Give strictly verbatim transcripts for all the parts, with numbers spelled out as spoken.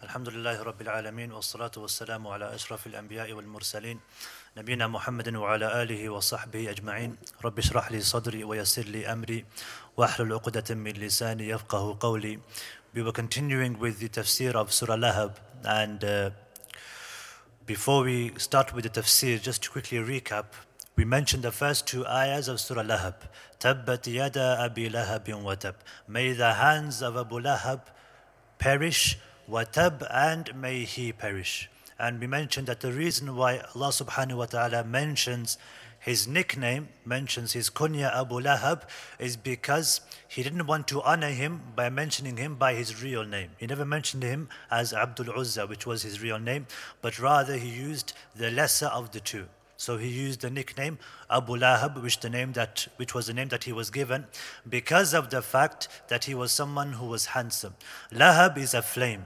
الحمد لله رب العالمين والصلاة والسلام على أشرف الأنبياء والمرسلين نبينا محمد وعلى آله وصحبه أجمعين رب اشرح لي صدري ويسر لي أمري واحلل عقدة من لساني يفقه قولي. We were continuing with the tafsir of Surah Lahab, and uh, before we start with the tafsir, just to quickly recap, we mentioned the first two ayahs of Surah Lahab. Tabbat yada abi lahabin wa tab. May the hands of Abu Lahab perish, wa tab, and may he perish. And we mentioned that the reason why Allah subhanahu wa ta'ala mentions his nickname, mentions his kunya Abu Lahab, is because he didn't want to honor him by mentioning him by his real name. He never mentioned him as Abdul Uzza, which was his real name, but rather he used the lesser of the two. So he used the nickname Abu Lahab, which the name that which was the name that he was given because of the fact that he was someone who was handsome. Lahab is a flame.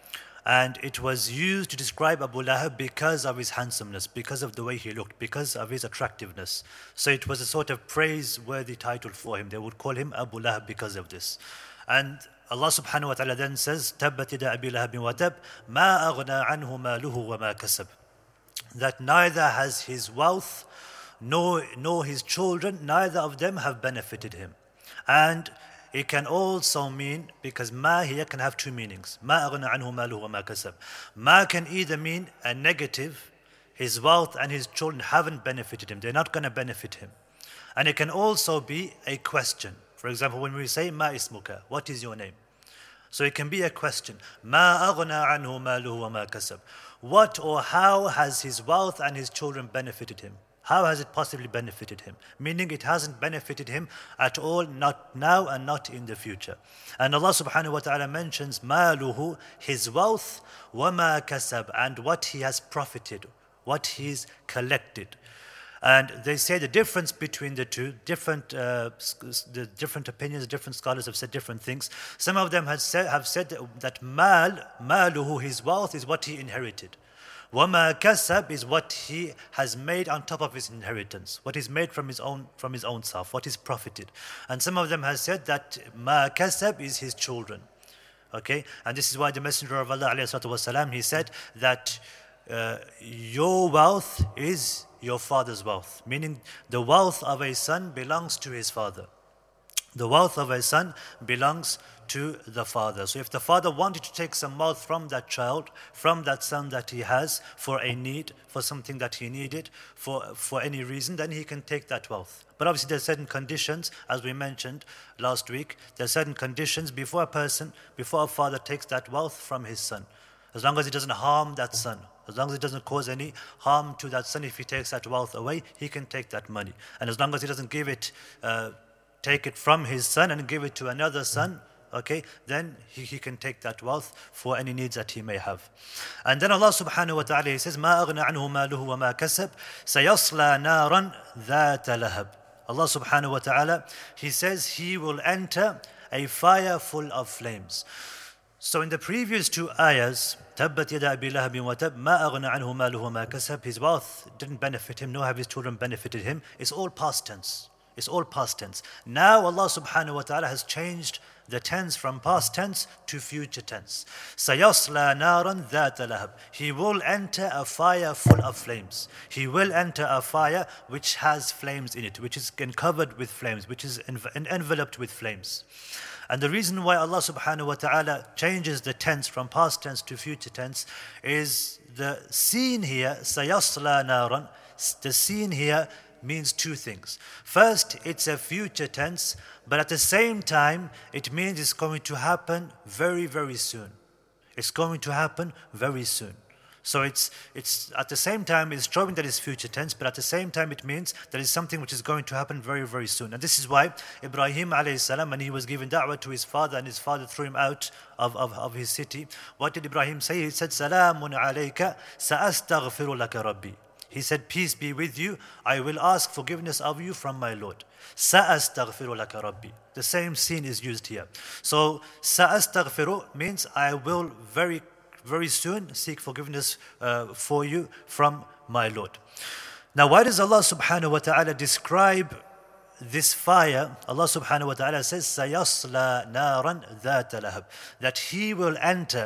And it was used to describe Abu Lahab because of his handsomeness, because of the way he looked, because of his attractiveness. So it was a sort of praiseworthy title for him. They would call him Abu Lahab because of this. And Allah subhanahu wa ta'ala then says, تَبَّتْ يَدَا أَبِي لَهَبٍ وَتَبْ مَا أَغْنَى عَنْهُ مَالُهُ وَمَا كَسَبْ. That neither has his wealth nor, nor his children, neither of them have benefited him. And it can also mean, because ma here can have two meanings. Ma aghna anhu maluhu wa ma kasab. Ma can either mean a negative, his wealth and his children haven't benefited him, they're not going to benefit him. And it can also be a question. For example, when we say ma ismuka, what is your name? So it can be a question. Ma aghna anhu maluhu wa ma kasab. What or how has his wealth and his children benefited him? How has it possibly benefited him? Meaning it hasn't benefited him at all, not now and not in the future. And Allah subhanahu wa ta'ala mentions maluhu, his wealth, wama kasab, and what he has profited, what he's collected. And they say the difference between the two, different uh, the different opinions, different scholars have said different things. Some of them have said, have said that mal, maluhu, his wealth, is what he inherited. وَمَا kasab is what he has made on top of his inheritance, what is made from his own from his own self, what is profited. And some of them have said that ma kasab is his children. Okay, and this is why the Messenger of Allah alayhi salatu wasalam, he said that uh, your wealth is your father's wealth, meaning the wealth of a son belongs to his father. The wealth of a son belongs to the father. So if the father wanted to take some wealth from that child, from that son that he has for a need, for something that he needed, for, for any reason, then he can take that wealth. But obviously there are certain conditions, as we mentioned last week, there are certain conditions before a person, before a father takes that wealth from his son. As long as it doesn't harm that son, as long as it doesn't cause any harm to that son, if he takes that wealth away, he can take that money. And as long as he doesn't give it, uh, take it from his son and give it to another son, okay, then he, he can take that wealth for any needs that he may have. And then Allah subhanahu wa ta'ala, he says, مَا أَغْنَى عَنْهُ مَالُهُ وَمَا كَسَبْ سَيَصْلَى نَارًا ذَاتَ لَهَبٍ. Allah subhanahu wa ta'ala, he says he will enter a fire full of flames. So in the previous two ayahs, تَبَّتْ يَدَا أَبِي لَهَبٍ وَتَبْ مَا أَغْنَى عَنْهُ مَالُهُ وَمَا كَسَبْ. His wealth didn't benefit him, nor have his children benefited him. It's all past tense. It's all past tense. Now Allah subhanahu wa ta'ala has changed the tense from past tense to future tense. سَيَصْلَى نَارًا ذَاتَ لَهَبٍ. He will enter a fire full of flames. He will enter a fire which has flames in it, which is covered with flames, which is env- enveloped with flames. And the reason why Allah subhanahu wa ta'ala changes the tense from past tense to future tense is the scene here, سَيَصْلَى نَارًا. The scene here means two things. First, it's a future tense, but at the same time, it means it's going to happen very, very soon. It's going to happen very soon. So it's it's at the same time, it's showing that it's future tense, but at the same time, it means that it's something which is going to happen very, very soon. And this is why Ibrahim alayhi salam, when he was giving da'wah to his father and his father threw him out of, of, of his city, what did Ibrahim say? He said, Salamun alayka sa'astaghfiru laka rabbi. He said, peace be with you, I will ask forgiveness of you from my Lord. سَأَسْتَغْفِرُ لَكَ رَبِّي. The same scene is used here. So, سَأَسْتَغْفِرُ means I will very, very soon seek forgiveness uh, for you from my Lord. Now, why does Allah subhanahu wa ta'ala describe this fire? Allah subhanahu wa ta'ala says, سَيَصْلَى نَارًا ذَاتَ لَهَبٍ. That he will enter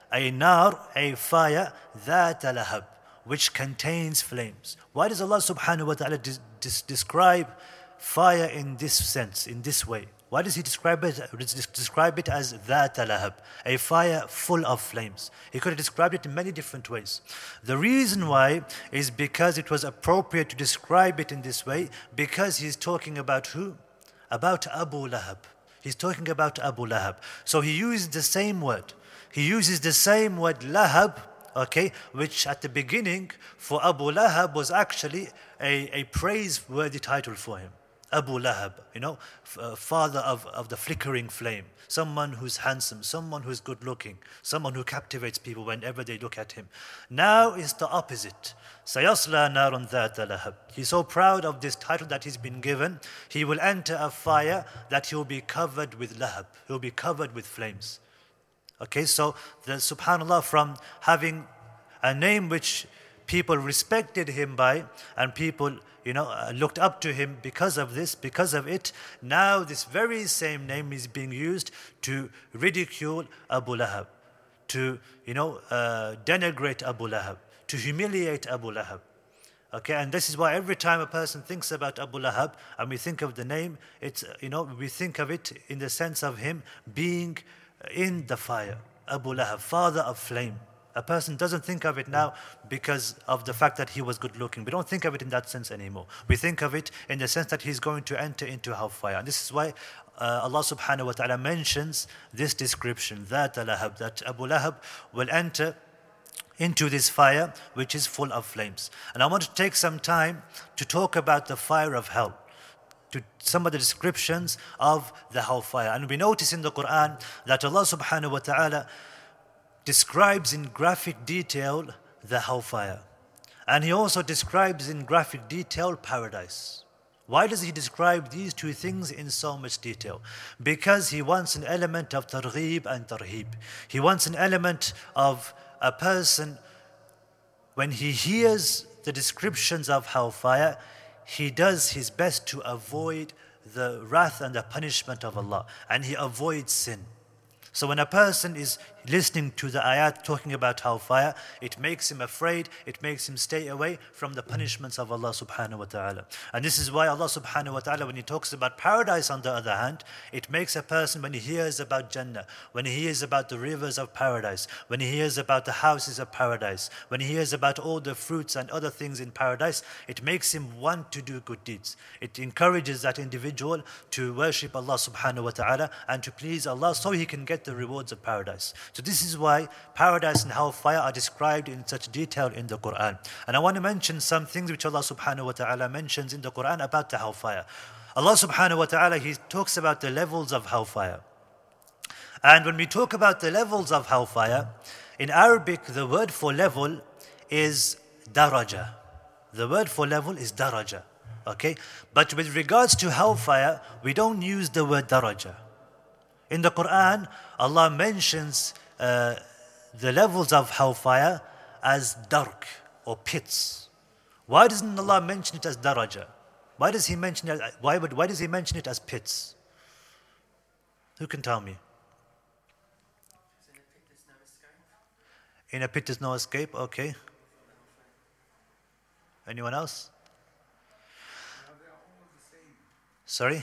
a nar, a fire, ذات لهب, which contains flames. Why does Allah subhanahu wa ta'ala dis- dis- describe fire in this sense, in this way? Why does He describe it, describe it as ذات لهب, a fire full of flames? He could have described it in many different ways. The reason why is because it was appropriate to describe it in this way, because He's talking about who? About Abu Lahab. He's talking about Abu Lahab. So He used the same word. He uses the same word Lahab, okay, which at the beginning for Abu Lahab was actually a, a praiseworthy title for him. Abu Lahab, you know, f- uh, father of, of the flickering flame, someone who's handsome, someone who's good looking, someone who captivates people whenever they look at him. Now is the opposite. Sayasla narun dhata lahab. He's so proud of this title that he's been given. He will enter a fire that he'll be covered with lahab. He'll be covered with flames. Okay, so the subhanallah, from having a name which people respected him by, and people, you know, uh, looked up to him because of this, because of it, now this very same name is being used to ridicule Abu Lahab, to, you know, uh, denigrate Abu Lahab, to humiliate Abu Lahab. Okay, and this is why every time a person thinks about Abu Lahab and we think of the name, it's, you know, we think of it in the sense of him being in the fire. Abu Lahab, father of flame. A person doesn't think of it now because of the fact that he was good looking. We don't think of it in that sense anymore. We think of it in the sense that he's going to enter into hellfire. And this is why uh, Allah subhanahu wa ta'ala mentions this description, that Lahab, that Abu Lahab will enter into this fire which is full of flames. And I want to take some time to talk about the fire of hell, to some of the descriptions of the hellfire. And we notice in the Quran that Allah subhanahu wa ta'ala describes in graphic detail the hellfire. And He also describes in graphic detail paradise. Why does He describe these two things in so much detail? Because He wants an element of targhib and tarhib. He wants an element of a person, when he hears the descriptions of hellfire, he does his best to avoid the wrath and the punishment of Allah, and he avoids sin. So when a person is listening to the ayat talking about hellfire, it makes him afraid, it makes him stay away from the punishments of Allah subhanahu wa ta'ala. And this is why Allah subhanahu wa ta'ala, when He talks about paradise on the other hand, it makes a person, when he hears about Jannah, when he hears about the rivers of paradise, when he hears about the houses of paradise, when he hears about all the fruits and other things in paradise, it makes him want to do good deeds. It encourages that individual to worship Allah subhanahu wa ta'ala and to please Allah so he can get the rewards of paradise. So this is why paradise and hellfire are described in such detail in the Quran. And I want to mention some things which Allah subhanahu wa ta'ala mentions in the Quran about the hellfire. Allah subhanahu wa ta'ala, He talks about the levels of hellfire. And when we talk about the levels of hellfire, in Arabic the word for level is daraja. The word for level is daraja. Okay? But with regards to hellfire, we don't use the word daraja. In the Quran, Allah mentions uh, the levels of hellfire as dark or pits. Why doesn't Allah mention it as daraja? Why does He mention it? Why would? Why does He mention it as pits? Who can tell me? In a pit there's no escape. Okay. Anyone else? Sorry.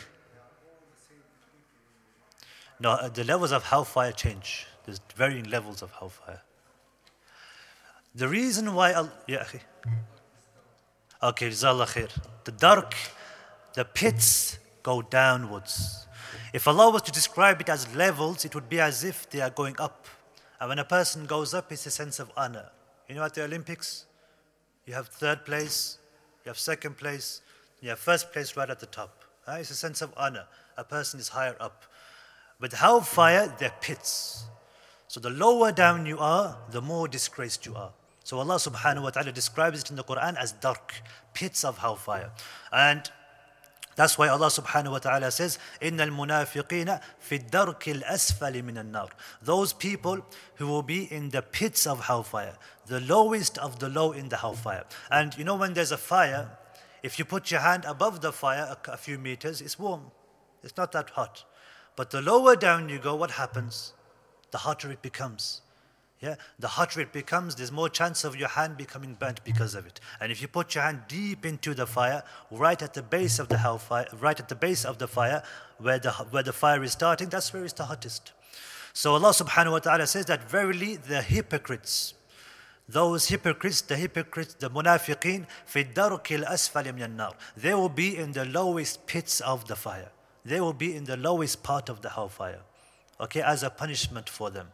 No, the levels of hellfire change. There's varying levels of hellfire. The reason why, I'll, yeah, okay, Jazakallah khair. The dark, the pits go downwards. If Allah was to describe it as levels, it would be as if they are going up. And when a person goes up, it's a sense of honor. You know, at the Olympics, you have third place, you have second place, you have first place right at the top. Uh, it's a sense of honor. A person is higher up. With hellfire, they're pits. So the lower down you are, the more disgraced you are. So Allah subhanahu wa ta'ala describes it in the Quran as dark, pits of hellfire. And that's why Allah subhanahu wa ta'ala says, إِنَّ الْمُنَافِقِينَ فِي الدَّرْكِ الْأَسْفَلِ مِنَ النَّارِ. Those people who will be in the pits of hellfire, the lowest of the low in the hellfire. And you know, when there's a fire, if you put your hand above the fire a, a few meters, it's warm. It's not that hot. But the lower down you go, what happens? The hotter it becomes. Yeah, the hotter it becomes, there's more chance of your hand becoming burnt because of it. And if you put your hand deep into the fire, right at the base of the hellfire, right at the base of the fire, where the where the fire is starting, that's where it's the hottest. So Allah subhanahu wa ta'ala says that verily the hypocrites, those hypocrites, the hypocrites, the munafiqeen, fi darkil asfali min nar, they will be in the lowest pits of the fire. They will be in the lowest part of the hellfire, okay, as a punishment for them.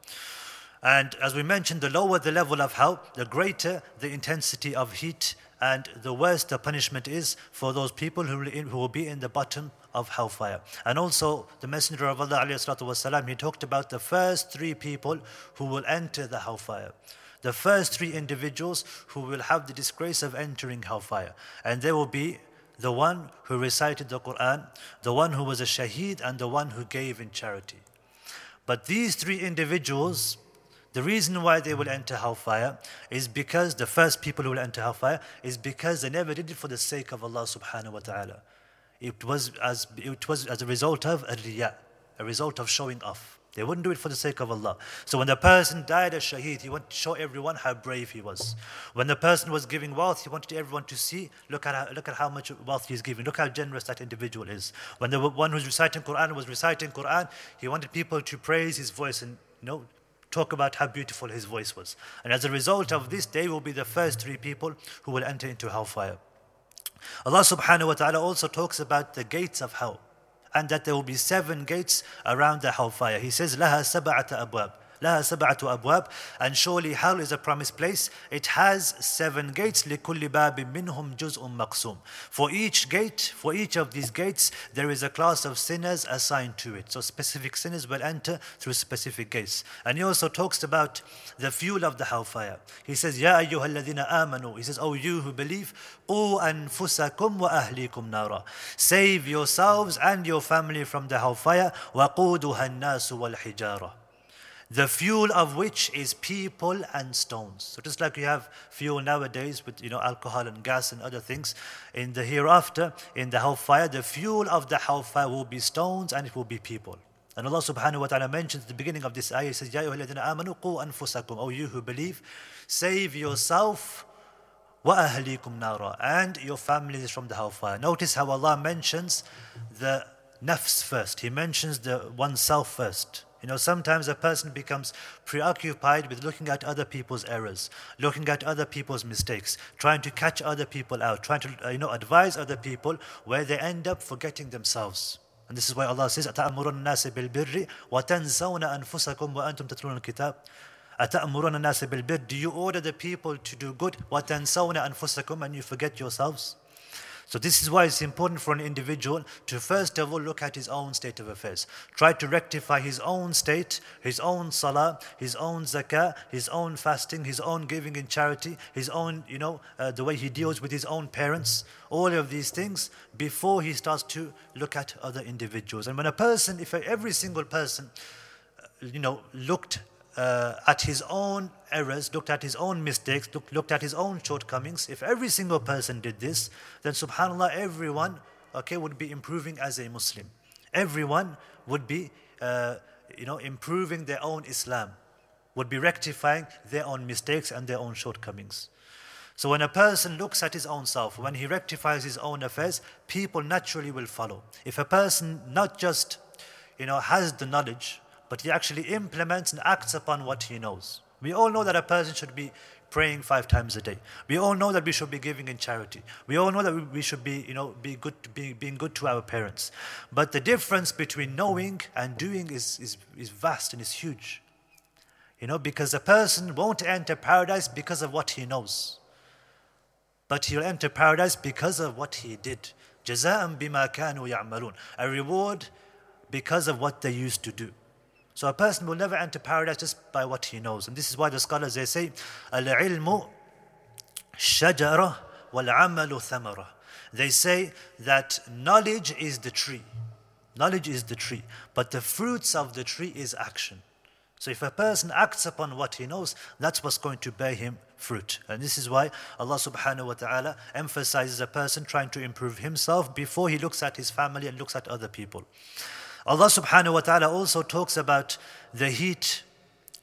And as we mentioned, the lower the level of hell, the greater the intensity of heat, and the worse the punishment is for those people who will, in, who will be in the bottom of hellfire. And also, the Messenger of Allah ﷺ, he talked about the first three people who will enter the hellfire. The first three individuals who will have the disgrace of entering hellfire. And they will be the one who recited the Quran, the one who was a shaheed, and the one who gave in charity. But these three individuals, the reason why they will enter hellfire is because the first people who will enter hellfire is because they never did it for the sake of Allah subhanahu wa ta'ala. It was as it was as a result of a riya, a result of showing off. They wouldn't do it for the sake of Allah. So when the person died as shaheed, he wanted to show everyone how brave he was. When the person was giving wealth, he wanted everyone to see, look at how, look at how much wealth he's giving. Look how generous that individual is. When the one who's reciting Quran was reciting Quran, he wanted people to praise his voice and, you know, talk about how beautiful his voice was. And as a result of this, they will be the first three people who will enter into hellfire. Allah subhanahu wa ta'ala also talks about the gates of hell, and that there will be seven gates around the hellfire. He says, لَهَا سَبَعَةَ أَبْوَابٍ لَهَا سَبَعَةُ أَبْوَابٍ, and surely hell is a promised place. It has seven gates. لِكُلِّ بَابٍ مِّنْهُمْ جُزْءٌ مَقْسُومٌ. For each gate, for each of these gates, there is a class of sinners assigned to it. So specific sinners will enter through specific gates. And he also talks about the fuel of the hellfire. He says, يَا أَيُّهَا الَّذِينَ آمَنُوا. He says, oh, you who believe, قُوا أَنفُسَكُمْ وَأَهْلِكُمْ نَارًا. Save yourselves and your family from the hellfire. وَقُودُهَا النَّاسُ وَالْحِجَارَةُ. The fuel of which is people and stones. So just like you have fuel nowadays with, you know, alcohol and gas and other things, in the hereafter, in the hellfire, the fuel of the hellfire will be stones and it will be people. And Allah subhanahu wa ta'ala mentions at the beginning of this ayah, He says, يَا أَيُّهَا الَّذِينَ آمَنُوا قُوا أَنفُسَكُمْ. O you who believe, save yourself وَأَهْلِكُمْ نَارًا, and your families from the hellfire. Notice how Allah mentions the nafs first. He mentions the oneself first. You know, sometimes a person becomes preoccupied with looking at other people's errors, looking at other people's mistakes, trying to catch other people out, trying to, uh, you know, advise other people, where they end up forgetting themselves. And this is why Allah says, أَتَأْمُرُونَ النَّاسَ بِالْبِرِّ وَتَنْسَوْنَ أَنفُسَكُمْ وَأَنْتُمْ تَتْلُونَ الْكِتَابَ. أَتَأْمُرُونَ النَّاسَ بِالْبِرِّ. Do you order the people to do good? وَتَنْسَوْنَ أَنفُسَكُمْ, and you forget yourselves? So this is why it's important for an individual to first of all look at his own state of affairs. Try to rectify his own state, his own salah, his own zakah, his own fasting, his own giving in charity, his own, you know, uh, the way he deals with his own parents, all of these things before he starts to look at other individuals. And when a person, if every single person, you know, looked Uh, at his own errors, looked at his own mistakes, look, looked at his own shortcomings, if every single person did this, then subhanAllah, everyone, okay, would be improving as a Muslim. Everyone would be, uh, you know, improving their own Islam, would be rectifying their own mistakes and their own shortcomings. So when a person looks at his own self, when he rectifies his own affairs, people naturally will follow. If a person not just, you know, has the knowledge, but he actually implements and acts upon what he knows. We all know that a person should be praying five times a day. We all know that we should be giving in charity. We all know that we should be, you know, be good, be, being good to our parents. But the difference between knowing and doing is, is, is vast and is huge. You know, because a person won't enter paradise because of what he knows, but he'll enter paradise because of what he did. جَزَاءً بِمَا كَانُوا يَعْمَلُونَ. A reward because of what they used to do. So a person will never enter paradise just by what he knows. And this is why the scholars, they say, الْعِلْمُ شَجَرَةٌ وَالْعَمَلُ ثَمَرَةٌ. They say that knowledge is the tree. Knowledge is the tree. But the fruits of the tree is action. So if a person acts upon what he knows, that's what's going to bear him fruit. And this is why Allah subhanahu wa ta'ala emphasizes a person trying to improve himself before he looks at his family and looks at other people. Allah subhanahu wa ta'ala also talks about the heat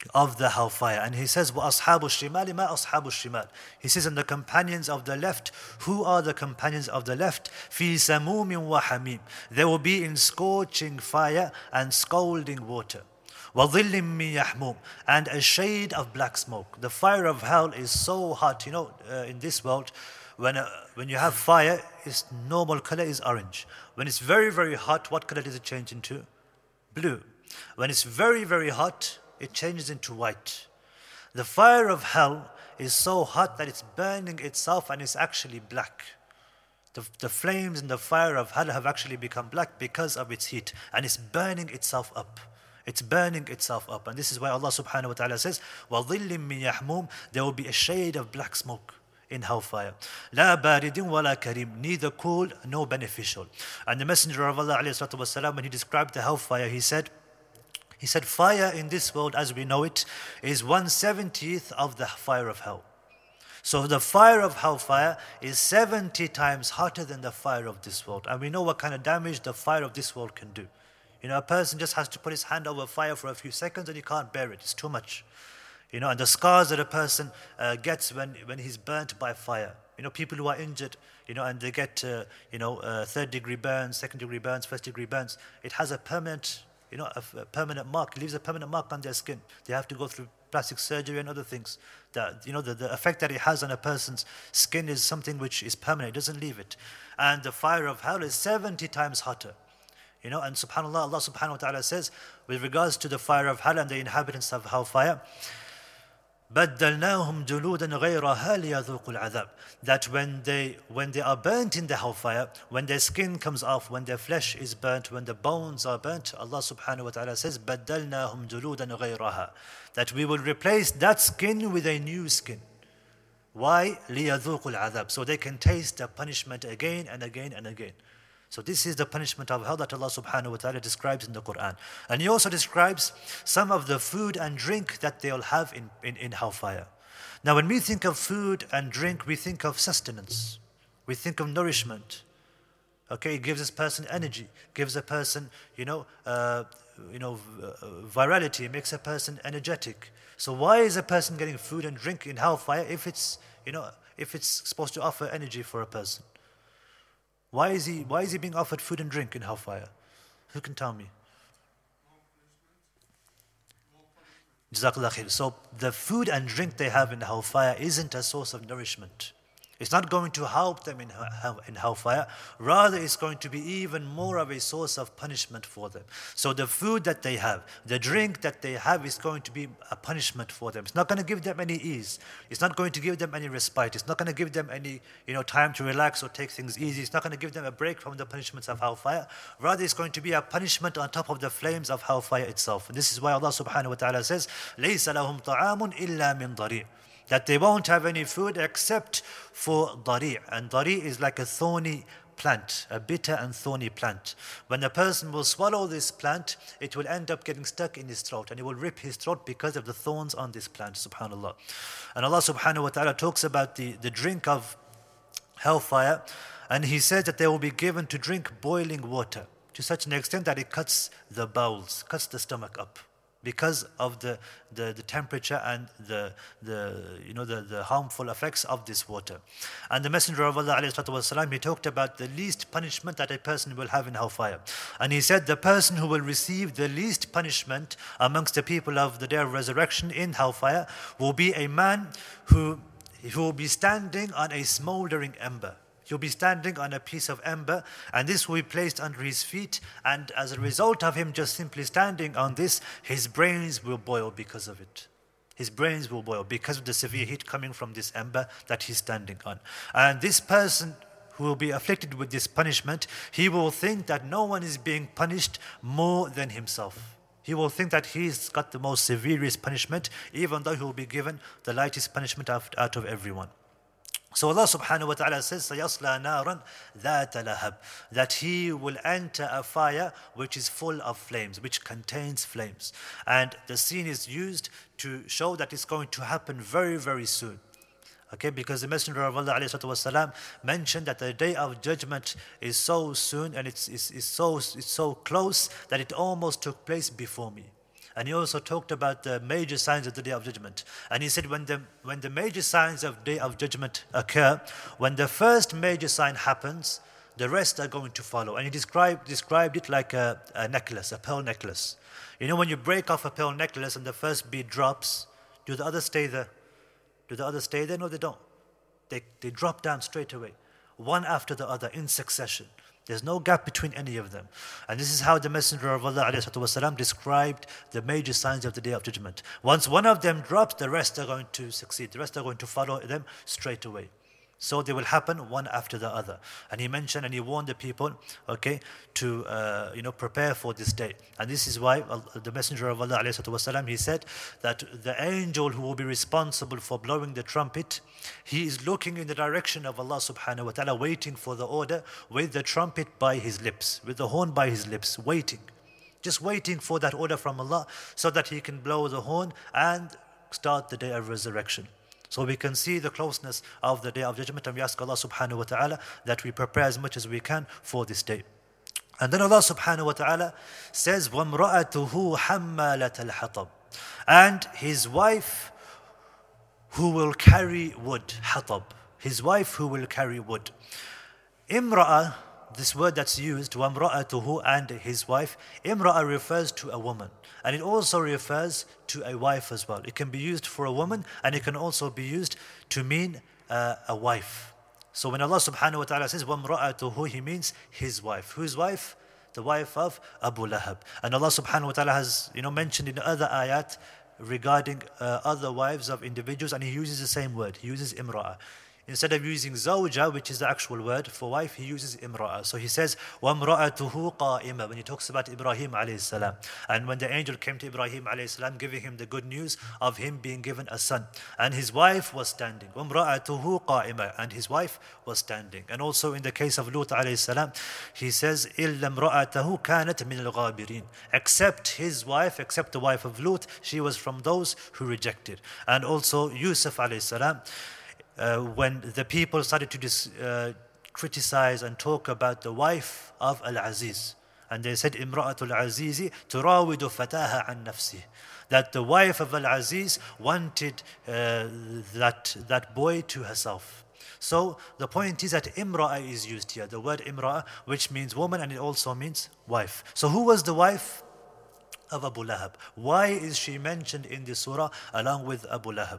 of the hellfire. And he says, وَأَصْحَابُ الشِّمَالِ مَا أَصْحَابُ الشِّمَالِ. He says, and the companions of the left, who are the companions of the left? فِي سَمُومٍ وَحَمِيمٍ. They will be in scorching fire and scalding water. وَظِلٍّ مِّن يَحْمُومٍ. And a shade of black smoke. The fire of hell is so hot. You know, uh, in this world, when, uh, when you have fire, its normal color is orange. When it's very, very hot, what color does it change into? Blue. When it's very, very hot, it changes into white. The fire of hell is so hot that it's burning itself and it's actually black. The, the flames in the fire of hell have actually become black because of its heat, and it's burning itself up. It's burning itself up. And this is why Allah subhanahu wa ta'ala says, وَظِلٍّ مِّن يَحْمُومٍ. There will be a shade of black smoke in hellfire. لَا بَارِدٍ وَلَا كَرِيمٍ. Neither cool nor beneficial. And the Messenger of Allah alayhi salatu wasalam, when he described the hellfire, he said, He said, fire in this world as we know it is one seventieth of the fire of hell. So the fire of hellfire is seventy times hotter than the fire of this world. And we know what kind of damage the fire of this world can do. You know, a person just has to put his hand over fire for a few seconds and he can't bear it. It's too much. You know, and the scars that a person uh, gets when, when he's burnt by fire. You know, people who are injured, you know, and they get, uh, you know, uh, third degree burns, second degree burns, first degree burns. It has a permanent You know, a, a permanent mark. It leaves a permanent mark on their skin. They have to go through plastic surgery and other things. That, you know, the, the effect that it has on a person's skin is something which is permanent. It doesn't leave it. And the fire of hell is seventy times hotter. You know, and subhanAllah, Allah subhanahu wa ta'ala says, with regards to the fire of hell and the inhabitants of hellfire, بَدَّلْنَاهُمْ جُلُودًا غَيْرَهَا لِيَذُوقُوا الْعَذَابِ. That when they when they are burnt in the hellfire, when their skin comes off, when their flesh is burnt, when the bones are burnt, Allah subhanahu wa ta'ala says, بَدَّلْنَاهُمْ جُلُودًا غَيْرَهَا. That we will replace that skin with a new skin. Why? لِيَذُوقُوا الْعَذَابِ. So they can taste the punishment again and again and again. So this is the punishment of hell that Allah subhanahu wa ta'ala describes in the Quran. And He also describes some of the food and drink that they'll have in, in, in hellfire. Now when we think of food and drink, we think of sustenance. We think of nourishment. Okay, it gives this person energy, gives a person, you know, uh, you know, uh, virality, makes a person energetic. So why is a person getting food and drink in hellfire if it's, you know, if it's supposed to offer energy for a person? Why is he why is he being offered food and drink in hellfire? Who can tell me? Jazakallah khair. So the food and drink they have in hellfire isn't a source of nourishment. It's not going to help them in, in hellfire. Rather, it's going to be even more of a source of punishment for them. So the food that they have, the drink that they have is going to be a punishment for them. It's not going to give them any ease. It's not going to give them any respite. It's not going to give them any, you know, time to relax or take things easy. It's not going to give them a break from the punishments of hellfire. Rather, it's going to be a punishment on top of the flames of hellfire itself. And this is why Allah subhanahu wa ta'ala says, لَيْسَ لَهُمْ طَعَامٌ إِلَّا مِنْ ضَرِيعٍ. That they won't have any food except for dari'. And dari' is like a thorny plant, a bitter and thorny plant. When a person will swallow this plant, it will end up getting stuck in his throat, and it will rip his throat because of the thorns on this plant, subhanAllah. And Allah subhanahu wa ta'ala talks about the, the drink of hellfire, and He says that they will be given to drink boiling water to such an extent that it cuts the bowels, cuts the stomach up, because of the, the, the temperature and the, the, you know, the, the harmful effects of this water. And the Messenger of Allah ﷺ, he talked about the least punishment that a person will have in hellfire. And he said the person who will receive the least punishment amongst the people of the day of resurrection in hellfire will be a man who, who will be standing on a smoldering ember. He'll be standing on a piece of ember, and this will be placed under his feet, and as a result of him just simply standing on this, his brains will boil because of it. His brains will boil because of the severe heat coming from this ember that he's standing on. And this person who will be afflicted with this punishment, he will think that no one is being punished more than himself. He will think that he's got the most severest punishment, even though he will be given the lightest punishment out of everyone. So Allah subhanahu wa ta'ala says, سَيَصْلَى نَارًا ذَاتَ لَهَبٍ. That he will enter a fire which is full of flames, which contains flames. And the scene is used to show that it's going to happen very, very soon. Okay, because the Messenger of Allah ﷺ mentioned that the day of judgment is so soon, and it's, it's, it's, so, it's so close that it almost took place before me. And he also talked about the major signs of the Day of Judgment. And he said when the, when the major signs of Day of Judgment occur, when the first major sign happens, the rest are going to follow. And he described, described it like a, a necklace, a pearl necklace. You know, when you break off a pearl necklace and the first bead drops, do the others stay there? Do the others stay there? No, they don't. They, they drop down straight away, one after the other in succession. There's no gap between any of them. And this is how the Messenger of Allah ﷺ described the major signs of the Day of Judgment. Once one of them drops, the rest are going to succeed. The rest are going to follow them straight away. So they will happen one after the other. And he mentioned and he warned the people, okay, to uh, you know prepare for this day. And this is why the Messenger of Allah ﷺ, he said that the angel who will be responsible for blowing the trumpet, he is looking in the direction of Allah subhanahu wa ta'ala, waiting for the order with the trumpet by his lips, with the horn by his lips, waiting. Just waiting for that order from Allah so that he can blow the horn and start the day of resurrection. So we can see the closeness of the Day of Judgment, and we ask Allah subhanahu wa ta'ala that we prepare as much as we can for this day. And then Allah subhanahu wa ta'ala says, وَامْرَأَتُهُ حَمَّالَةَ الْحَطَبِ, and his wife who will carry wood, hatab, his wife who will carry wood. Imra'a, this word that's used, وَامْرَأَتُهُ, and his wife, Imra'a refers to a woman. And it also refers to a wife as well. It can be used for a woman, and it can also be used to mean uh, a wife. So when Allah subhanahu wa ta'ala says, وَامْرَأَتُهُ, he means his wife. Whose wife? The wife of Abu Lahab. And Allah subhanahu wa ta'ala has you know, mentioned in other ayat regarding uh, other wives of individuals, and he uses the same word. He uses imra'a. Instead of using zawja, which is the actual word for wife, he uses imra'a. So he says, وَامْرَأَتُهُ قَائِمَةً, when he talks about Ibrahim alayhi salam. And when the angel came to Ibrahim alayhi salam, giving him the good news of him being given a son. And his wife was standing. وَامْرَأَتُهُ قَائِمَةً, and his wife was standing. And also in the case of Lut alayhi salam, he says, إِلَّا امْرَأَتَهُ كَانَتْ مِنَ الْغَابِرِينَ, except his wife, except the wife of Lut, she was from those who rejected. And also Yusuf alayhi salam, Uh, when the people started to dis, uh, criticize and talk about the wife of Al-Aziz. And they said, إِمْرَأَةُ الْعَزِيزِ تُرَاوِدُ فَتَاهَا عَنْ نَفْسِهِ, that the wife of Al-Aziz wanted uh, that, that boy to herself. So the point is that imra'a is used here, the word imra'a, which means woman, and it also means wife. So who was the wife of Abu Lahab? Why is she mentioned in the surah along with Abu Lahab?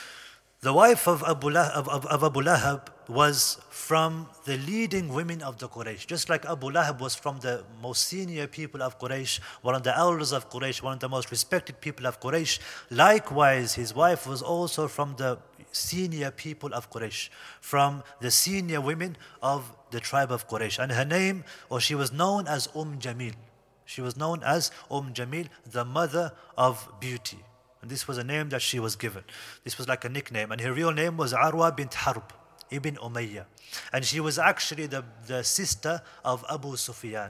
The wife of Abu Lahab, of, of Abu Lahab was from the leading women of the Quraysh. Just like Abu Lahab was from the most senior people of Quraysh, one of the elders of Quraysh, one of the most respected people of Quraysh. Likewise, his wife was also from the senior people of Quraysh, from the senior women of the tribe of Quraysh. And her name, or she was known as Umm Jamil. She was known as Umm Jamil, the mother of beauty. And this was a name that she was given. This was like a nickname. And her real name was Arwa bint Harb ibn Umayyah. And she was actually the, the sister of Abu Sufyan.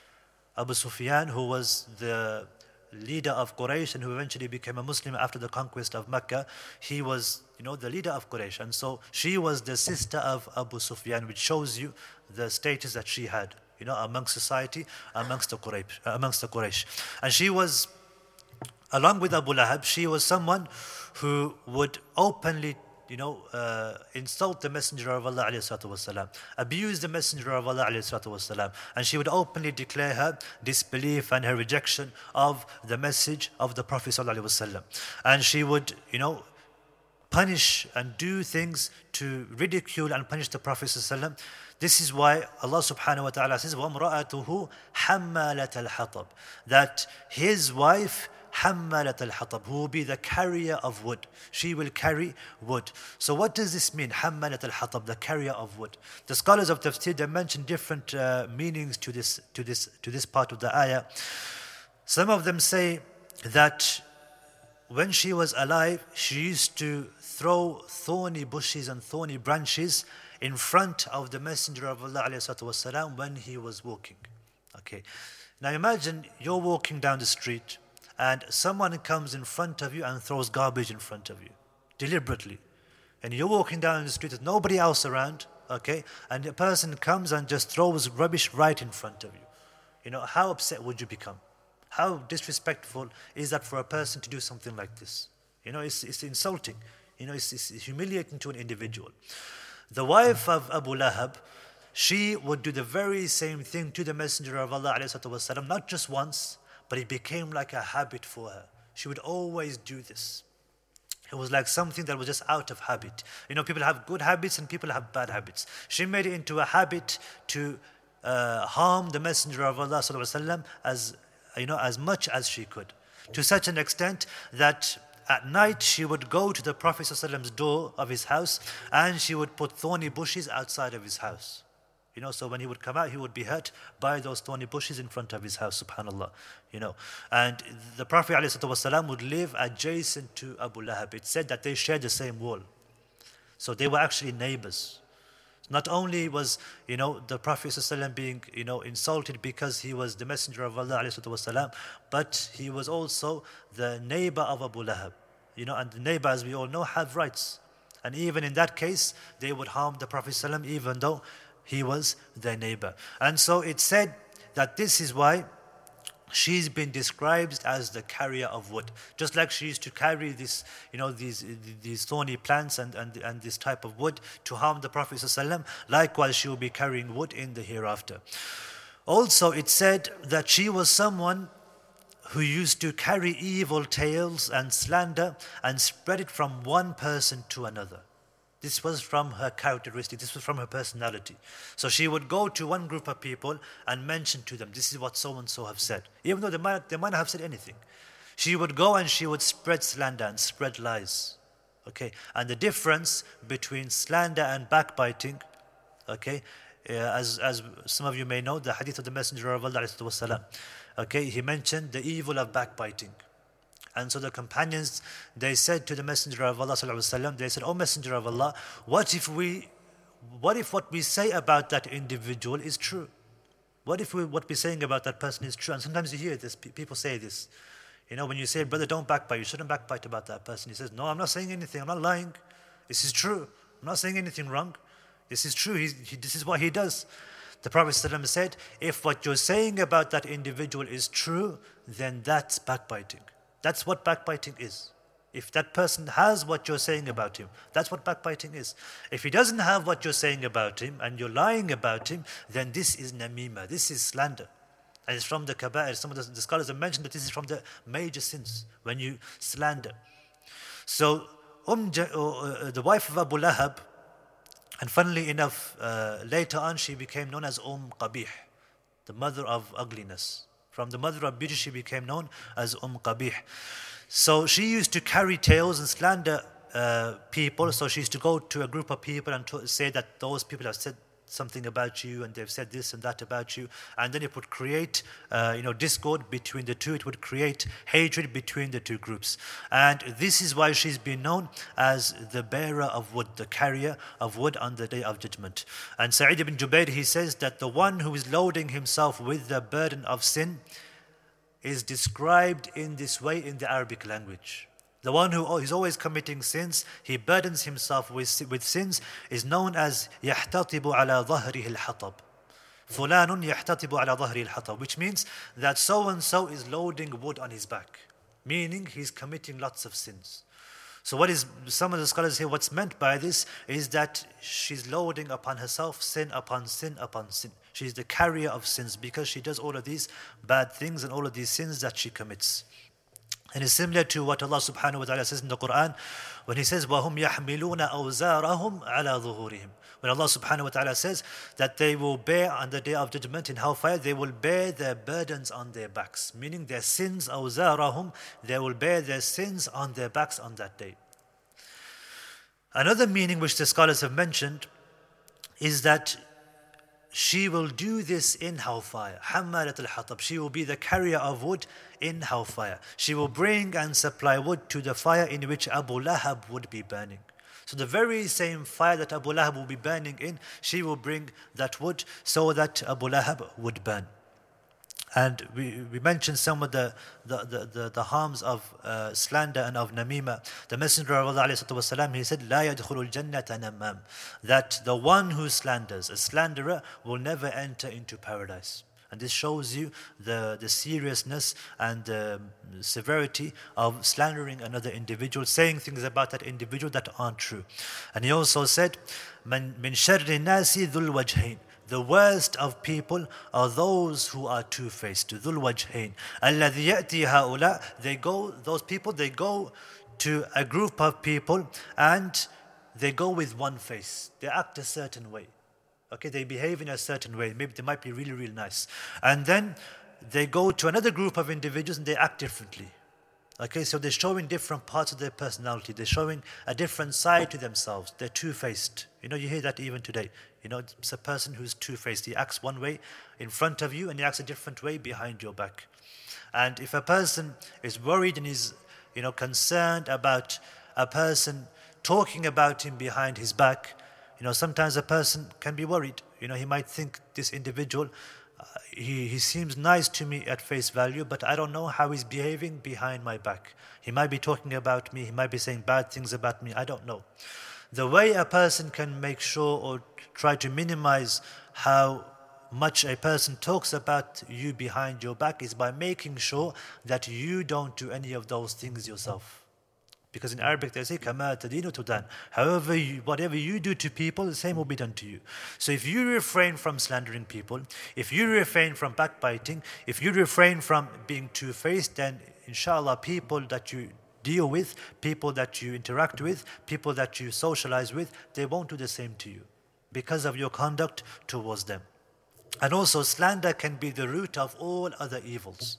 Abu Sufyan, who was the leader of Quraysh and who eventually became a Muslim after the conquest of Mecca. He was, you know, the leader of Quraysh. And so she was the sister of Abu Sufyan, which shows you the status that she had, you know, amongst society, amongst the Quraysh. Amongst the Quraysh. And she was, along with Abu Lahab, she was someone who would openly, you know, uh, insult the Messenger of Allah alayhi salatu wasalam, abuse the Messenger of Allah alayhi salatu wasalam, and she would openly declare her disbelief and her rejection of the message of the Prophet sallallahu alaihi wasallam. And she would, you know, punish and do things to ridicule and punish the Prophet sallallahu alaihi wasallam. This is why Allah subhanahu wa ta'ala says, وَامْرَأَتُهُ حَمَّالَةَ الْحَطَبِ, that his wife, حَمَّالَةَ الْحَطَبِ, who will be the carrier of wood. She will carry wood. So what does this mean, حَمَّالَةَ الْحَطَبِ, the carrier of wood? The scholars of tafsir, they mention different uh, meanings to this, to, this, to this part of the ayah. Some of them say that when she was alive, she used to throw thorny bushes and thorny branches in front of the Messenger of Allah ﷺ when he was walking. Okay. Now imagine you're walking down the street and someone comes in front of you and throws garbage in front of you, deliberately. And you're walking down the street with nobody else around, okay? And a person comes and just throws rubbish right in front of you. You know, how upset would you become? How disrespectful is that for a person to do something like this? You know, it's, it's insulting. You know, it's, it's humiliating to an individual. The wife of Abu Lahab, she would do the very same thing to the Messenger of Allah ﷺ, not just once, but it became like a habit for her. She would always do this. It was like something that was just out of habit. You know, people have good habits and people have bad habits. She made it into a habit to uh, harm the Messenger of Allah ﷺ as, you know, as much as she could. To such an extent that at night she would go to the Prophet ﷺ's door of his house and she would put thorny bushes outside of his house. You know, so when he would come out, he would be hurt by those thorny bushes in front of his house, subhanAllah. You know, and the Prophet ﷺ would live adjacent to Abu Lahab. It said that they shared the same wall. So they were actually neighbors. Not only was, you know, the Prophet ﷺ being, you know, insulted because he was the Messenger of Allah ﷺ, but he was also the neighbor of Abu Lahab. You know, and the neighbor, as we all know, have rights. And even in that case, they would harm the Prophet ﷺ even though he was their neighbor. And so it said that this is why she's been described as the carrier of wood. Just like she used to carry this, you know, these these thorny plants and, and, and this type of wood to harm the Prophet ﷺ, likewise she will be carrying wood in the hereafter. Also it said that she was someone who used to carry evil tales and slander and spread it from one person to another. This was from her characteristic, this was from her personality. So she would go to one group of people and mention to them, this is what so-and-so have said. Even though they might, they might not have said anything. She would go and she would spread slander and spread lies. Okay, and the difference between slander and backbiting, okay, uh, as, as some of you may know, the hadith of the Messenger of Allah, والسلام, okay, he mentioned the evil of backbiting. And so the companions, they said to the Messenger of Allah ﷺ, they said, "O Messenger of Allah, what if we, what if what we say about that individual is true? What if we, what we're saying about that person is true?" And sometimes you hear this, people say this. You know, when you say, "Brother, don't backbite, you shouldn't backbite about that person." He says, "No, I'm not saying anything, I'm not lying. This is true. I'm not saying anything wrong. This is true, He's, he, this is what he does." The Prophet ﷺ said, if what you're saying about that individual is true, then that's backbiting. That's what backbiting is. If that person has what you're saying about him, that's what backbiting is. If he doesn't have what you're saying about him and you're lying about him, then this is namima, this is slander. And it's from the kaba'ir. Some of the, the scholars have mentioned that this is from the major sins, when you slander. So um, uh, the wife of Abu Lahab, and funnily enough, uh, later on she became known as Umm Qabih, the mother of ugliness. From the mother of beauty, she became known as Umm Qabih. So she used to carry tales and slander uh, people. So she used to go to a group of people and to say that those people have said something about you and they've said this and that about you. And then it would create, uh, you know, discord between the two. It would create hatred between the two groups. And this is why she's been known as the bearer of wood, the carrier of wood on the Day of Judgment. And Sa'id ibn Jubayr, he says that the one who is loading himself with the burden of sin is described in this way in the Arabic language. The one who is always committing sins, he burdens himself with, with sins, is known as يَحْتَطِبُ عَلَى ظَهْرِهِ الْحَطَبِ. فُلَانٌ يَحْتَطِبُ عَلَى ظَهْرِهِ الْحَطَبِ, which means that so-and-so is loading wood on his back, meaning he's committing lots of sins. So what is, some of the scholars say what's meant by this is that she's loading upon herself sin upon sin upon sin. She's the carrier of sins because she does all of these bad things and all of these sins that she commits. And it's similar to what Allah subhanahu wa ta'ala says in the Quran when He says, وَهُمْ يَحْمِلُونَ أَوْزَارَهُمْ عَلَى ظُهُورِهِمْ. When Allah subhanahu wa ta'ala says that they will bear on the Day of Judgment in hellfire, they will bear their burdens on their backs, meaning their sins, أَوْزَارَهُمْ, they will bear their sins on their backs on that day. Another meaning which the scholars have mentioned is that she will do this in hellfire. حَمَّالَةُ الْحَطَبِ. She will be the carrier of wood in hellfire. She will bring and supply wood to the fire in which Abu Lahab would be burning. So the very same fire that Abu Lahab will be burning in, she will bring that wood so that Abu Lahab would burn. And we, we mentioned some of the, the, the, the, the harms of uh, slander and of namima. The Messenger of Allah ﷺ, he said, لا يدخل الجنة نمام, that the one who slanders, a slanderer, will never enter into paradise. And And this shows you the, the seriousness and the severity of slandering another individual, saying things about that individual that aren't true. And he also said, "Man min sharri nasi dhul wajhain." The worst of people are those who are two-faced. Dhul wajhain. Alladhi ya'ti haula. They go, those people, they go to a group of people and they go with one face. They act a certain way. Okay, they behave in a certain way. Maybe they might be really, really nice. And then they go to another group of individuals and they act differently. Okay, so they're showing different parts of their personality. They're showing a different side to themselves. They're two-faced. You know, you hear that even today. You know, it's a person who's two-faced. He acts one way in front of you and he acts a different way behind your back. And if a person is worried and is, you know, concerned about a person talking about him behind his back, you know, sometimes a person can be worried. You know, he might think this individual, uh, he, he seems nice to me at face value, but I don't know how he's behaving behind my back. He might be talking about me, he might be saying bad things about me, I don't know. The way a person can make sure or try to minimize how much a person talks about you behind your back is by making sure that you don't do any of those things yourself. Because in Arabic they say, "Kama tadinu tudan." However, you, whatever you do to people, the same will be done to you. So if you refrain from slandering people, if you refrain from backbiting, if you refrain from being two-faced, then inshallah people that you deal with, people that you interact with, people that you socialize with, they won't do the same to you because of your conduct towards them. And also slander can be the root of all other evils.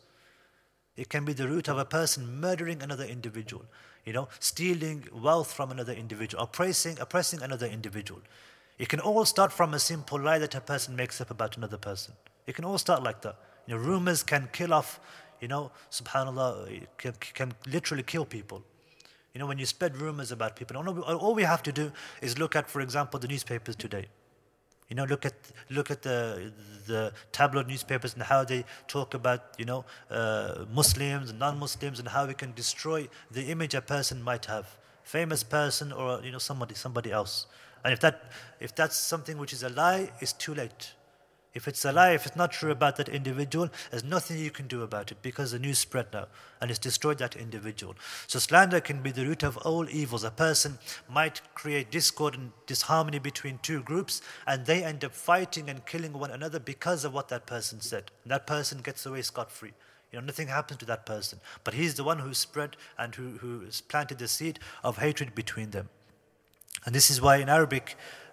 It can be the root of a person murdering another individual, you know, stealing wealth from another individual, oppressing, oppressing another individual. It can all start from a simple lie that a person makes up about another person. It can all start like that. You know, rumors can kill off, you know, subhanAllah, it can, can literally kill people. You know, when you spread rumors about people, all we have to do is look at, for example, the newspapers today. You know, look at look at the the tabloid newspapers and how they talk about, you know, uh, Muslims and non-Muslims and how we can destroy the image a person might have, famous person or, you know, somebody somebody else. And if that if that's something which is a lie, it's too late. If it's a lie, if it's not true about that individual, there's nothing you can do about it because the news spread now and it's destroyed that individual. So slander can be the root of all evils. A person might create discord and disharmony between two groups and they end up fighting and killing one another because of what that person said. And that person gets away scot-free. You know, nothing happens to that person. But he's the one who spread and who, who planted the seed of hatred between them. And this is why in Arabic,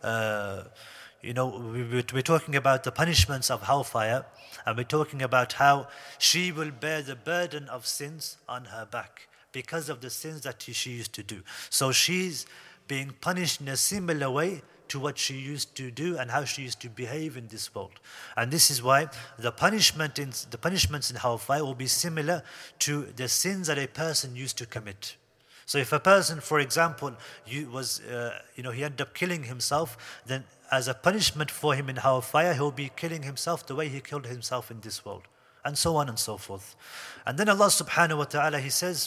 uh, you know, we're talking about the punishments of hellfire, and we're talking about how she will bear the burden of sins on her back because of the sins that she used to do. So she's being punished in a similar way to what she used to do and how she used to behave in this world. And this is why the punishment in the punishments in hellfire will be similar to the sins that a person used to commit. So if a person, for example, you was, uh, you know, he ended up killing himself, then as a punishment for him in hellfire, he'll be killing himself the way he killed himself in this world, and so on and so forth. And then Allah subhanahu wa ta'ala, He says,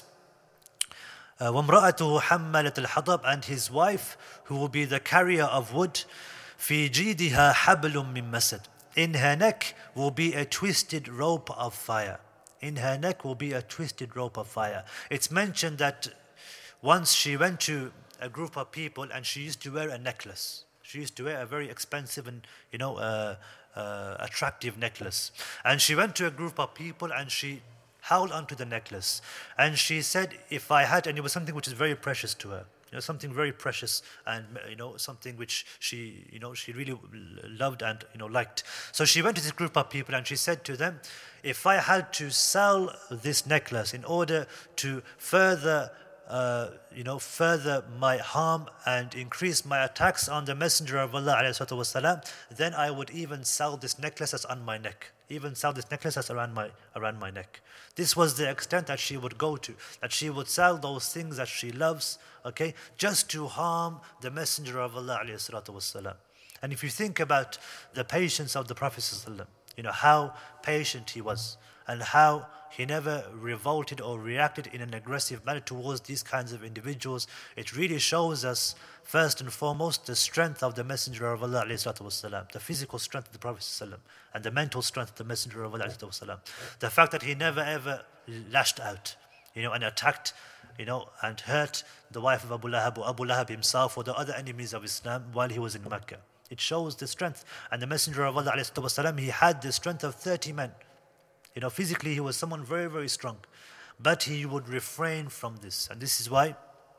وَامْرَأَتُهُ حَمَّلَةَ الْحَطَبِ, and his wife, who will be the carrier of wood, فِي جِيدِهَا حَبْلٌ مِّن مَسَدٍ, in her neck will be a twisted rope of fire. In her neck will be a twisted rope of fire. It's mentioned that once she went to a group of people and she used to wear a necklace. She used to wear a very expensive and, you know, uh, uh, attractive necklace. And she went to a group of people and she held onto the necklace. And she said, if I had, and it was something which is very precious to her, you know, something very precious and, you know, something which she, you know, she really loved and, you know, liked. So she went to this group of people and she said to them, if I had to sell this necklace in order to further Uh, you know, further my harm and increase my attacks on the Messenger of Allah والسلام, then I would even sell this necklace that's on my neck. Even sell this necklace that's around my around my neck. This was the extent that she would go to, that she would sell those things that she loves, okay, just to harm the Messenger of Allah والسلام. And if you think about the patience of the Prophet ﷺ, you know, how patient he was and how he never revolted or reacted in an aggressive manner towards these kinds of individuals. It really shows us, first and foremost, the strength of the Messenger of Allah, والسلام, the physical strength of the Prophet ﷺ, and the mental strength of the Messenger of Allah. والسلام. The fact that he never ever lashed out, you know, and attacked, you know, and hurt the wife of Abu Lahab or Abu Lahab himself or the other enemies of Islam while he was in Mecca. It shows the strength. And the Messenger of Allah, والسلام, he had the strength of thirty men. You know, physically he was someone very, very strong. But he would refrain from this. And this is why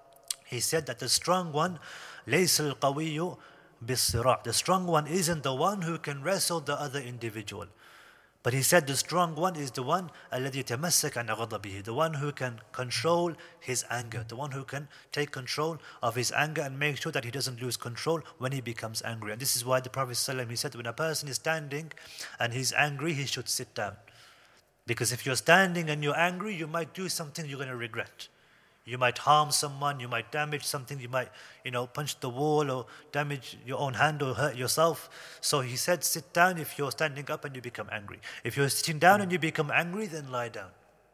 he said that the strong one, لَيْسَ الْقَوِيُّ بِالصِّرَاعِ. The strong one isn't the one who can wrestle the other individual. But he said the strong one is the one الَّذِي يَتَمَسَّكَ عَنْ غَضَبِهِ, the one who can control his anger, the one who can take control of his anger and make sure that he doesn't lose control when he becomes angry. And this is why the Prophet ﷺ, he said when a person is standing and he's angry, he should sit down. Because if you're standing and you're angry, you might do something you're going to regret. You might harm someone, you might damage something, you might, you know, punch the wall or damage your own hand or hurt yourself. So he said, sit down if you're standing up and you become angry. If you're sitting down and you become angry, then lie down.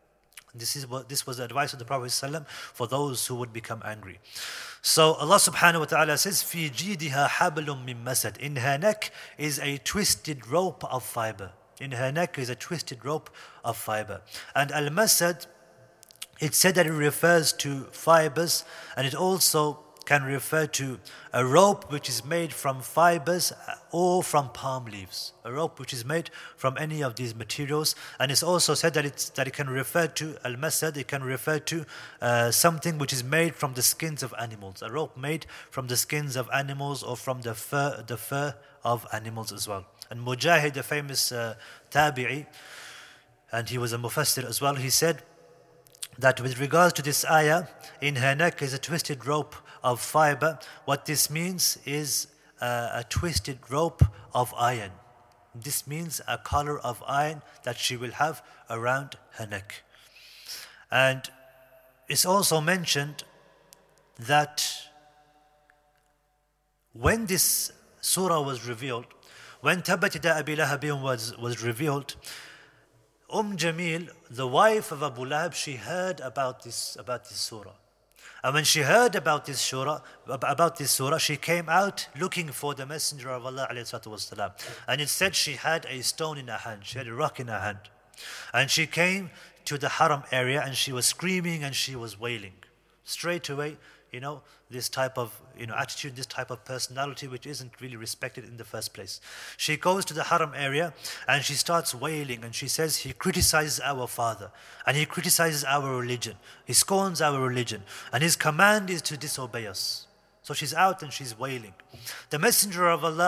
This is what this was the advice of the Prophet ﷺ for those who would become angry. So Allah subhanahu wa ta'ala says, في جيدها حبل من مسد. In her neck is a twisted rope of fiber. In her neck is a twisted rope of fiber. And al-masad, it said that it refers to fibers, and it also can refer to a rope which is made from fibers or from palm leaves. A rope which is made from any of these materials. And it's also said that, it's, that it can refer to al-masad, it can refer to uh, something which is made from the skins of animals. A rope made from the skins of animals or from the fur, the fur of animals as well. And Mujahid, the famous uh, tabi'i, and he was a mufassir as well, he said that with regards to this ayah, in her neck is a twisted rope of fiber. What this means is uh, a twisted rope of iron. This means a collar of iron that she will have around her neck. And it's also mentioned that when this surah was revealed, when Tabbat Yada Abi Lahabin was, was revealed, Umm Jamil, the wife of Abu Lahab, she heard about this, about this surah. And when she heard about this surah, about this surah, she came out looking for the Messenger of Allah ﷺ. And it said she had a stone in her hand, she had a rock in her hand. And she came to the Haram area and she was screaming and she was wailing. Straight away, you know, this type of, you know, attitude, this type of personality which isn't really respected in the first place. She goes to the Haram area and she starts wailing and she says, he criticizes our father and he criticizes our religion. He scorns our religion and his command is to disobey us. So she's out and she's wailing. The Messenger of Allah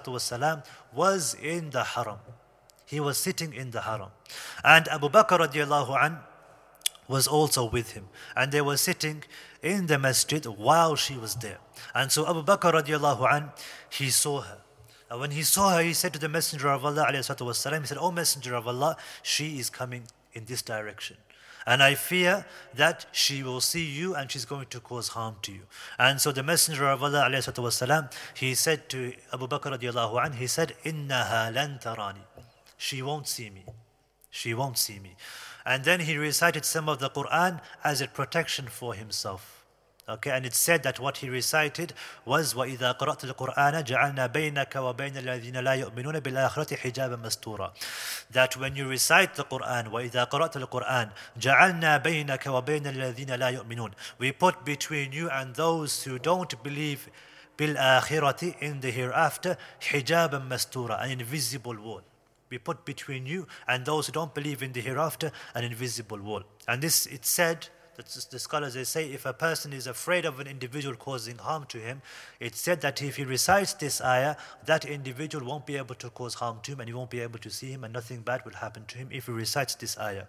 ﷺ was in the Haram. He was sitting in the Haram. And Abu Bakr radiallahu anh was also with him. And they were sitting in the masjid while she was there. And so Abu Bakr radiallahu anh, he saw her. And when he saw her, he said to the Messenger of Allah alayhi he said, "O Messenger of Allah, she is coming in this direction. And I fear that she will see you and she's going to cause harm to you." And so the Messenger of Allah alayhi he said to Abu Bakr radiallahu anh, he said, "Innaha lan tarani." She won't see me. She won't see me. And then he recited some of the Quran as a protection for himself. Okay, and it said that what he recited was وَإِذَا قَرَأْتَ الْقُرْآنَ جَعَلْنَا بَيْنَكَ وَبَيْنَ الَّذِينَ لَا يُؤْمِنُونَ بِالْآخِرَةِ حِجَابًا مَسْتُورًا. That when you recite the Quran, وَإِذَا قَرَأْتَ الْقُرْآنَ جَعَلْنَا بَيْنَكَ وَبَيْنَ الَّذِينَ لَا يُؤْمِنُونَ. We put between you and those who don't believe بِالْآخِرَةِ, in the hereafter, حِجَابًا مَسْتُورًا, an invisible wall. We put between you and those who don't believe in the hereafter an invisible wall. And this, it said, that the scholars, they say, if a person is afraid of an individual causing harm to him, it's said that if he recites this ayah, that individual won't be able to cause harm to him and he won't be able to see him and nothing bad will happen to him if he recites this ayah.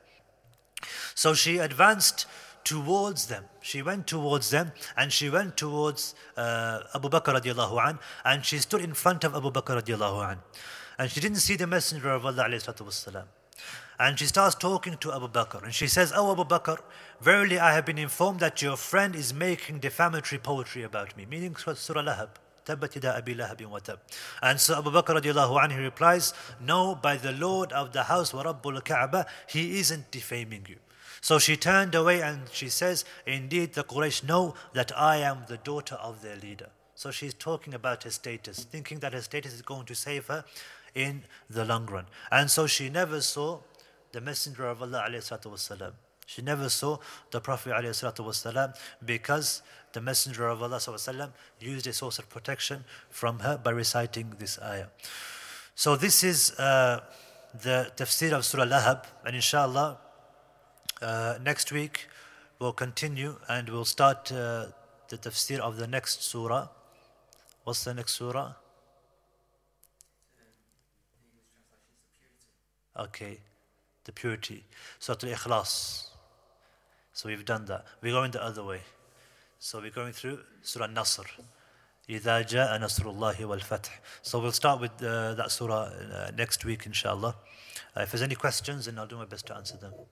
So she advanced towards them. She went towards them and she went towards uh, Abu Bakr radiallahu anh, and she stood in front of Abu Bakr radiallahu anh. And she didn't see the Messenger of Allah alayhi wasallam. And she starts talking to Abu Bakr. And she says, "Oh Abu Bakr, verily I have been informed that your friend is making defamatory poetry about me." Meaning Surah Lahab. تبت يدا أبي لهب وتب. And so Abu Bakr radiallahu anhu replies, no, by the Lord of the house, وَرَبُّ الْكَعْبَةِ, he isn't defaming you. So she turned away and she says, indeed the Quraysh know that I am the daughter of their leader. So she's talking about her status, thinking that her status is going to save her in the long run. And so she never saw the Messenger of Allah alayhi salatu wasalam. She never saw the Prophet alayhi salatu wasalam because the Messenger of Allah sallallahu alayhi wasallam used a source of protection from her by reciting this ayah. So this is uh, the tafsir of Surah Lahab, and inshallah uh, next week we'll continue and we'll start uh, the tafsir of the next surah. What's the next surah? Okay, the purity. Surah Al-Ikhlas. So we've done that. We're going the other way. So we're going through Surah Nasr. إِذَا جَاءَ نَصْرُ اللَّهِ وَالْفَتْحِ. So we'll start with uh, that surah uh, next week, inshallah. Uh, if there's any questions, then I'll do my best to answer them.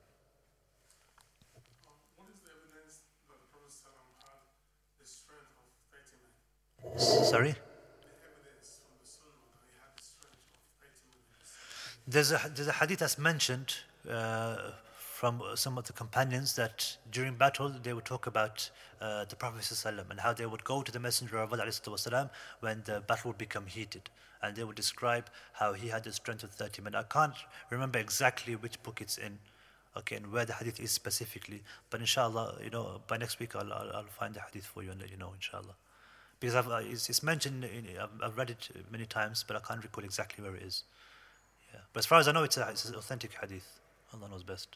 What is the evidence that the Prophet had the strength of thirty men? S- sorry? The evidence from the Sunnah that he had the strength of thirty men. There's a, there's a hadith that's mentioned uh, from some of the companions that during battle they would talk about uh, the Prophet ﷺ and how they would go to the Messenger of Allah ﷺ when the battle would become heated, and they would describe how he had the strength of thirty men. I can't remember exactly which book it's in, okay, and where the hadith is specifically, but inshallah, you know, by next week I'll, I'll, I'll find the hadith for you and let you know, inshallah. Because I've, uh, it's, it's mentioned, in, I've, I've read it many times, but I can't recall exactly where it is. Yeah. But as far as I know, it's, a, it's an authentic hadith. Allah knows best.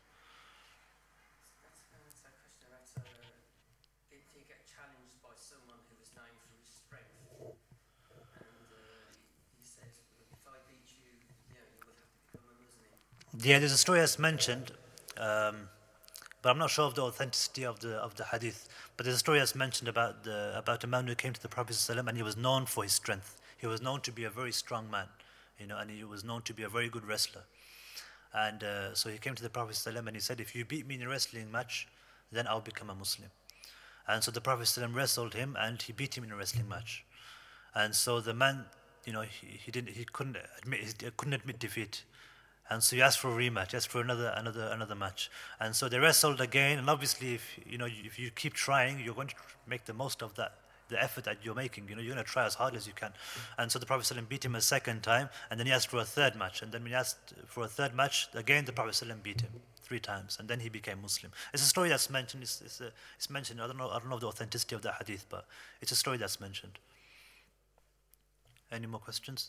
Yeah, there's a story that's mentioned, um, but I'm not sure of the authenticity of the of the hadith. But there's a story that's mentioned about the about a man who came to the Prophet ﷺ, and he was known for his strength. He was known to be a very strong man, you know, and he was known to be a very good wrestler. And uh, so he came to the Prophet ﷺ and he said, if you beat me in a wrestling match, then I'll become a Muslim. And so the Prophet ﷺ wrestled him, and he beat him in a wrestling match. And so the man, you know, he, he didn't, he couldn't admit, he couldn't admit defeat. And so he asked for a rematch, asked for another, another, another match. And so they wrestled again. And obviously, if you know, if you keep trying, you're going to make the most of that, the effort that you're making. You know, you're going to try as hard as you can. And so the Prophet ﷺ beat him a second time, and then he asked for a third match. And then when he asked for a third match, again the Prophet ﷺ beat him three times, and then he became Muslim. It's a story that's mentioned. It's, it's, a, it's mentioned. I don't know. I don't know the authenticity of that hadith, but it's a story that's mentioned. Any more questions?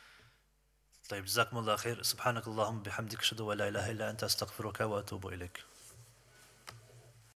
طيب جزاكم الله خير سبحانك اللهم بحمدك أشهد أن لا إله إلا أنت أستغفرك وأتوب إليك